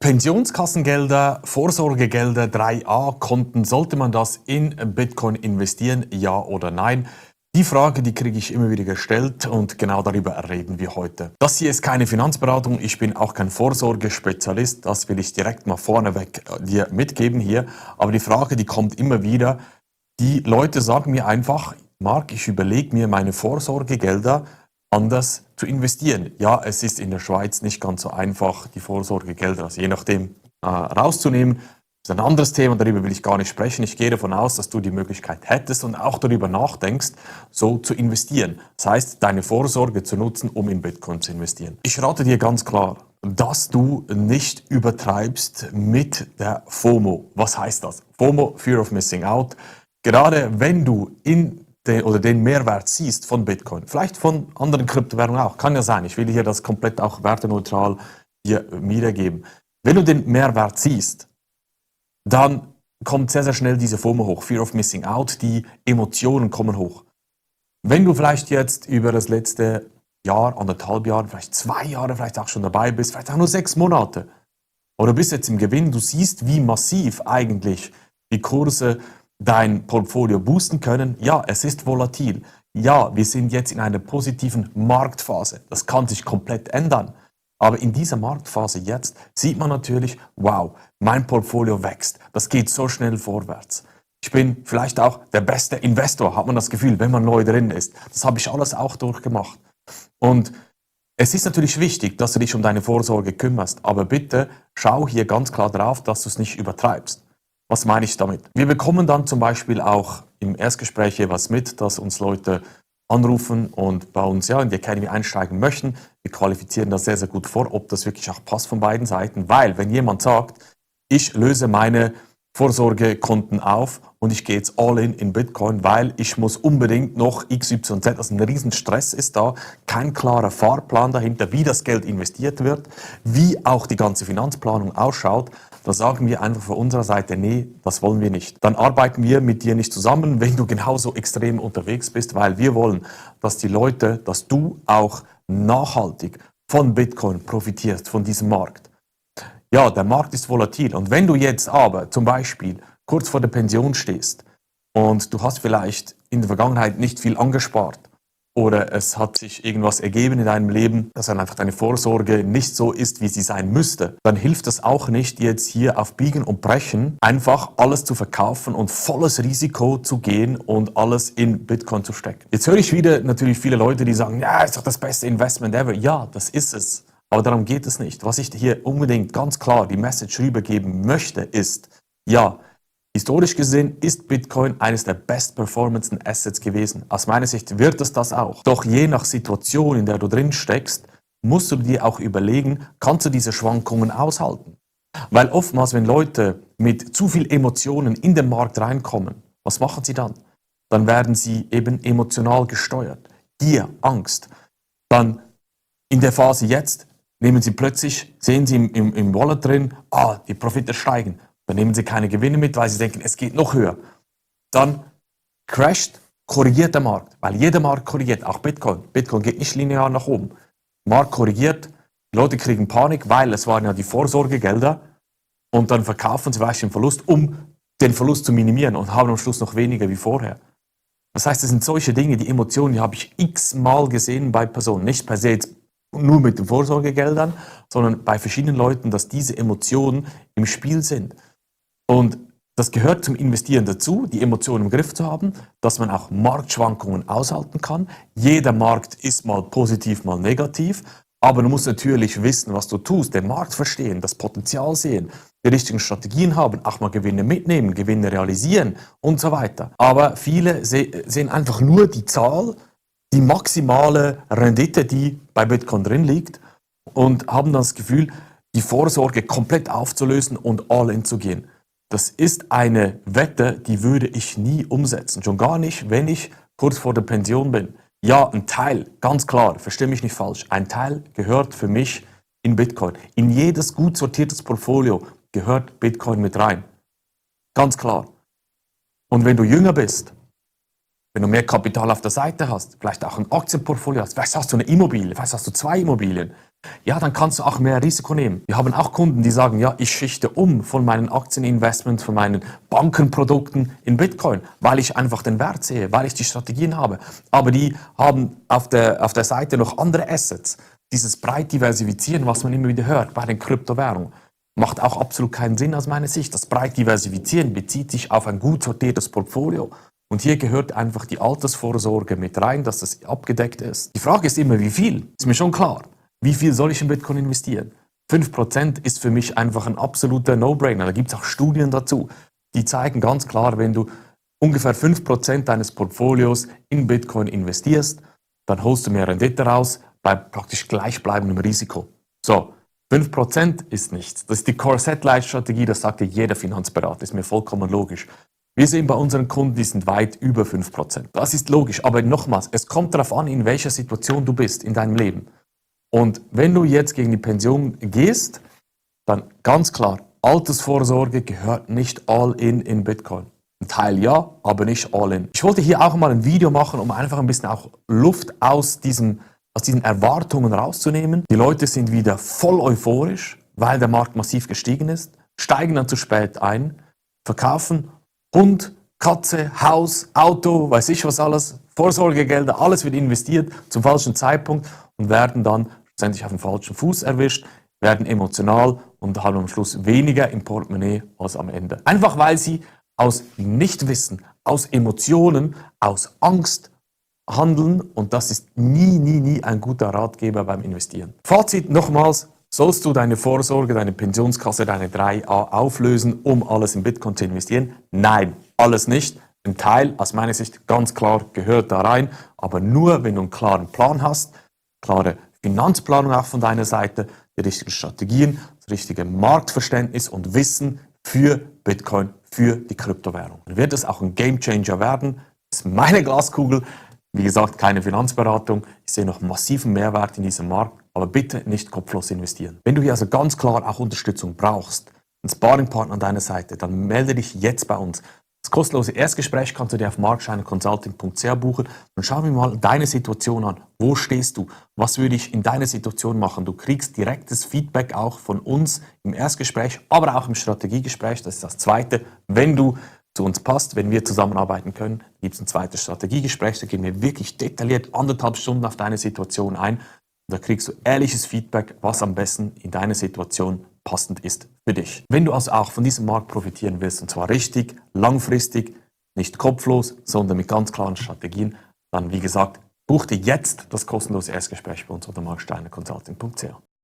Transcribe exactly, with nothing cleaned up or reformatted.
Pensionskassengelder, Vorsorgegelder, drei a Konten, sollte man das in Bitcoin investieren, ja oder nein? Die Frage, die kriege ich immer wieder gestellt und genau darüber reden wir heute. Das hier ist keine Finanzberatung, ich bin auch kein Vorsorgespezialist, das will ich direkt mal vorneweg dir mitgeben hier. Aber die Frage, die kommt immer wieder, die Leute sagen mir einfach, Marc, ich überlege mir meine Vorsorgegelder anders zu investieren. Ja, es ist in der Schweiz nicht ganz so einfach, die Vorsorgegelder, also je nachdem, äh, rauszunehmen. Das ist ein anderes Thema, darüber will ich gar nicht sprechen. Ich gehe davon aus, dass du die Möglichkeit hättest und auch darüber nachdenkst, so zu investieren. Das heißt, deine Vorsorge zu nutzen, um in Bitcoin zu investieren. Ich rate dir ganz klar, dass du nicht übertreibst mit der FOMO. Was heißt das? FOMO, Fear of Missing Out. Gerade wenn du in den, oder den Mehrwert siehst von Bitcoin, vielleicht von anderen Kryptowährungen auch, kann ja sein, ich will hier das komplett auch werteneutral hier wiedergeben. Wenn du den Mehrwert siehst, dann kommt sehr, sehr schnell diese FOMO hoch, Fear of Missing Out, die Emotionen kommen hoch. Wenn du vielleicht jetzt über das letzte Jahr, anderthalb Jahre, vielleicht zwei Jahre, vielleicht auch schon dabei bist, vielleicht auch nur sechs Monate, oder bist jetzt im Gewinn, du siehst, wie massiv eigentlich die Kurse dein Portfolio boosten können. Ja, es ist volatil. Ja, wir sind jetzt in einer positiven Marktphase. Das kann sich komplett ändern. Aber in dieser Marktphase jetzt sieht man natürlich, wow, mein Portfolio wächst. Das geht so schnell vorwärts. Ich bin vielleicht auch der beste Investor, hat man das Gefühl, wenn man neu drin ist. Das habe ich alles auch durchgemacht. Und es ist natürlich wichtig, dass du dich um deine Vorsorge kümmerst. Aber bitte schau hier ganz klar drauf, dass du es nicht übertreibst. Was meine ich damit? Wir bekommen dann zum Beispiel auch im Erstgespräch etwas mit, dass uns Leute anrufen und bei uns ja in die Academy einsteigen möchten. Wir qualifizieren das sehr, sehr gut vor, ob das wirklich auch passt von beiden Seiten. Weil, wenn jemand sagt, ich löse meine Vorsorgekonten auf und ich gehe jetzt all in in Bitcoin, weil ich muss unbedingt noch X Y Z, also ein riesen Stress ist da, kein klarer Fahrplan dahinter, wie das Geld investiert wird, wie auch die ganze Finanzplanung ausschaut, da sagen wir einfach von unserer Seite, nee, das wollen wir nicht. Dann arbeiten wir mit dir nicht zusammen, wenn du genauso extrem unterwegs bist, weil wir wollen, dass die Leute, dass du auch nachhaltig von Bitcoin profitierst, von diesem Markt. Ja, der Markt ist volatil und wenn du jetzt aber zum Beispiel kurz vor der Pension stehst und du hast vielleicht in der Vergangenheit nicht viel angespart oder es hat sich irgendwas ergeben in deinem Leben, dass dann einfach deine Vorsorge nicht so ist, wie sie sein müsste, dann hilft es auch nicht, jetzt hier auf Biegen und Brechen einfach alles zu verkaufen und volles Risiko zu gehen und alles in Bitcoin zu stecken. Jetzt höre ich wieder natürlich viele Leute, die sagen, ja, ist doch das beste Investment ever. Ja, das ist es. Aber darum geht es nicht. Was ich hier unbedingt ganz klar die Message rübergeben möchte, ist, ja, historisch gesehen ist Bitcoin eines der best-performance Assets gewesen. Aus meiner Sicht wird es das auch. Doch je nach Situation, in der du drin steckst, musst du dir auch überlegen, kannst du diese Schwankungen aushalten? Weil oftmals, wenn Leute mit zu viel Emotionen in den Markt reinkommen, was machen sie dann? Dann werden sie eben emotional gesteuert. Gier, Angst. Dann in der Phase jetzt nehmen sie plötzlich, sehen sie im, im, im Wallet drin, ah, die Profite steigen. Dann nehmen sie keine Gewinne mit, weil sie denken, es geht noch höher. Dann crasht, korrigiert der Markt, weil jeder Markt korrigiert, auch Bitcoin. Bitcoin geht nicht linear nach oben. Markt korrigiert, die Leute kriegen Panik, weil es waren ja die Vorsorgegelder und dann verkaufen sie vielleicht den Verlust, um den Verlust zu minimieren und haben am Schluss noch weniger wie vorher. Das heißt, es sind solche Dinge, die Emotionen, die habe ich x-mal gesehen bei Personen, nicht per se jetzt nur mit den Vorsorgegeldern, sondern bei verschiedenen Leuten, dass diese Emotionen im Spiel sind. Und das gehört zum Investieren dazu, die Emotionen im Griff zu haben, dass man auch Marktschwankungen aushalten kann. Jeder Markt ist mal positiv, mal negativ, aber du musst natürlich wissen, was du tust, den Markt verstehen, das Potenzial sehen, die richtigen Strategien haben, auch mal Gewinne mitnehmen, Gewinne realisieren und so weiter. Aber viele sehen einfach nur die Zahl, die maximale Rendite, die bei Bitcoin drin liegt und haben dann das Gefühl, die Vorsorge komplett aufzulösen und all in zu gehen. Das ist eine Wette, die würde ich nie umsetzen. Schon gar nicht, wenn ich kurz vor der Pension bin. Ja, ein Teil, ganz klar, verstehe mich nicht falsch, ein Teil gehört für mich in Bitcoin. In jedes gut sortiertes Portfolio gehört Bitcoin mit rein. Ganz klar. Und wenn du jünger bist, wenn du mehr Kapital auf der Seite hast, vielleicht auch ein Aktienportfolio hast, vielleicht hast du eine Immobilie, vielleicht hast du zwei Immobilien, Ja, dann kannst du auch mehr Risiko nehmen. Wir haben auch Kunden, die sagen, ja, ich schichte um von meinen Aktieninvestments, von meinen Bankenprodukten in Bitcoin, weil ich einfach den Wert sehe, weil ich die Strategien habe. Aber die haben auf der, auf der Seite noch andere Assets. Dieses breit diversifizieren, was man immer wieder hört bei den Kryptowährungen, macht auch absolut keinen Sinn aus meiner Sicht. Das breit diversifizieren bezieht sich auf ein gut sortiertes Portfolio. Und hier gehört einfach die Altersvorsorge mit rein, dass das abgedeckt ist. Die Frage ist immer, wie viel? Ist mir schon klar. Wie viel soll ich in Bitcoin investieren? fünf Prozent ist für mich einfach ein absoluter No-Brainer. Da gibt es auch Studien dazu, die zeigen ganz klar, wenn du ungefähr fünf Prozent deines Portfolios in Bitcoin investierst, dann holst du mehr Rendite raus, bei praktisch gleichbleibendem Risiko. So, fünf Prozent ist nichts. Das ist die Core-Satellite-Strategie, das sagt dir jeder Finanzberater, ist mir vollkommen logisch. Wir sehen bei unseren Kunden, die sind weit über fünf Prozent. Das ist logisch, aber nochmals, es kommt darauf an, in welcher Situation du bist in deinem Leben. Und wenn du jetzt gegen die Pension gehst, dann ganz klar, Altersvorsorge gehört nicht all in in Bitcoin. Ein Teil ja, aber nicht all in. Ich wollte hier auch mal ein Video machen, um einfach ein bisschen auch Luft aus, diesem, aus diesen Erwartungen rauszunehmen. Die Leute sind wieder voll euphorisch, weil der Markt massiv gestiegen ist, steigen dann zu spät ein, verkaufen Hund, Katze, Haus, Auto, weiß ich was alles, Vorsorgegelder, alles wird investiert zum falschen Zeitpunkt und werden dann schlussendlich auf dem falschen Fuß erwischt, werden emotional und haben am Schluss weniger im Portemonnaie als am Ende. Einfach weil sie aus Nichtwissen, aus Emotionen, aus Angst handeln und das ist nie, nie, nie ein guter Ratgeber beim Investieren. Fazit nochmals, sollst du deine Vorsorge, deine Pensionskasse, deine drei a auflösen, um alles in Bitcoin zu investieren? Nein, alles nicht. Ein Teil, aus meiner Sicht ganz klar, gehört da rein, aber nur, wenn du einen klaren Plan hast, klare Finanzplanung auch von deiner Seite, die richtigen Strategien, das richtige Marktverständnis und Wissen für Bitcoin, für die Kryptowährung. Dann wird es auch ein Gamechanger werden. Das ist meine Glaskugel. Wie gesagt, keine Finanzberatung. Ich sehe noch massiven Mehrwert in diesem Markt, aber bitte nicht kopflos investieren. Wenn du hier also ganz klar auch Unterstützung brauchst, einen Sparringpartner an deiner Seite, dann melde dich jetzt bei uns. Das kostenlose Erstgespräch kannst du dir auf markscheiner consulting punkt c h buchen. Dann schauen wir mal deine Situation an. Wo stehst du? Was würde ich in deiner Situation machen? Du kriegst direktes Feedback auch von uns im Erstgespräch, aber auch im Strategiegespräch. Das ist das Zweite. Wenn du zu uns passt, wenn wir zusammenarbeiten können, gibt es ein zweites Strategiegespräch. Da gehen wir wirklich detailliert anderthalb Stunden auf deine Situation ein. Und da kriegst du ehrliches Feedback, was am besten in deiner Situation passend ist für dich. Wenn du also auch von diesem Markt profitieren willst, und zwar richtig, langfristig, nicht kopflos, sondern mit ganz klaren Strategien, dann wie gesagt, buch dir jetzt das kostenlose Erstgespräch bei uns unter markscheiner consulting punkt c h.